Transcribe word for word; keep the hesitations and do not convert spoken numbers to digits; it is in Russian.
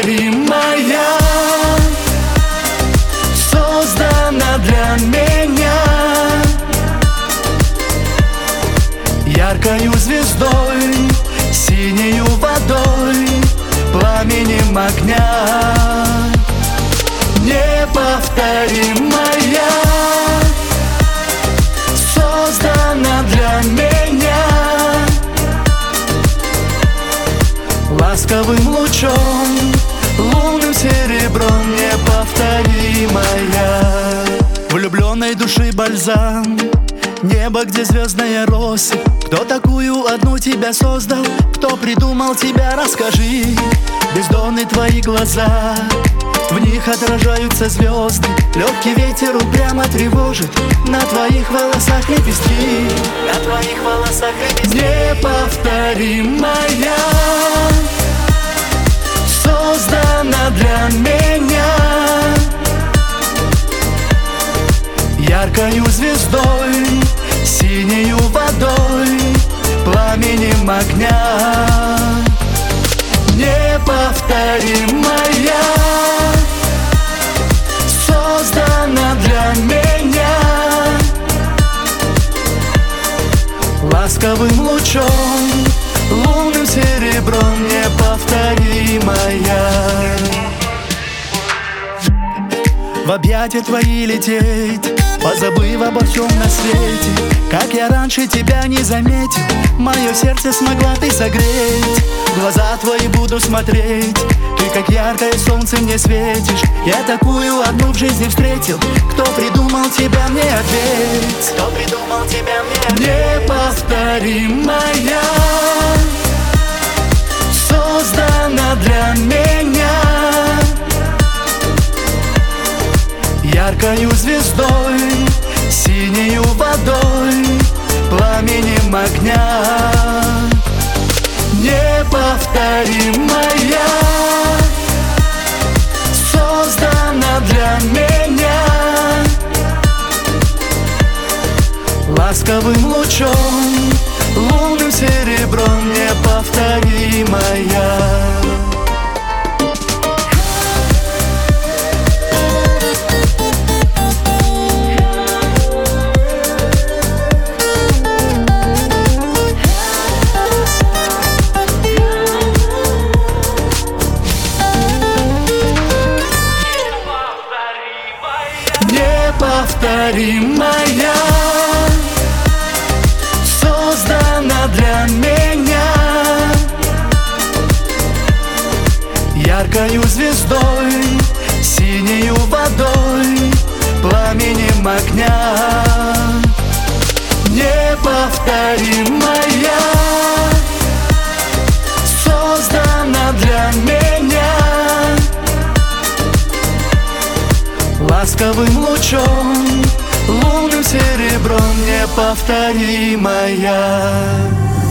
неповторимая, создана для меня, яркою звездой, синею водой, пламенем огня. Неповторимая, создана для меня, ласковым лучом, лунным серебром, неповторимая. Влюбленной души бальзам, небо, где звездная россыпь. Кто такую одну тебя создал? Кто придумал тебя? Расскажи. Бездонны твои глаза, в них отражаются звезды. Легкий ветер упрямо тревожит, на твоих волосах лепестки, на твоих волосах лепестки. Неповторимая, создана для меня, яркою звездой, синею водой, пламенем огня. Неповторимая, создана для меня, ласковым лучом, лунным серебром, неповторимая. В объятия твои лететь, позабыв обо всем на свете. Как я раньше тебя не заметил, мое сердце смогла ты согреть. В глаза твои буду смотреть, ты как яркое солнце мне светишь. Я такую одну в жизни встретил, кто придумал тебя, мне ответь. Кто придумал тебя, мне ответь. Неповторимая, создана для меня, яркою звездой, синею водой, пламенем огня. Неповторимая, создана для меня, ласковым лучом, лунным серебром, неповторимая. Неповторимая, создана для меня, яркою звездой, синею водой, пламенем огня. Неповторимая, создана для меня, ласковым лучом, лунным серебром, неповторимая.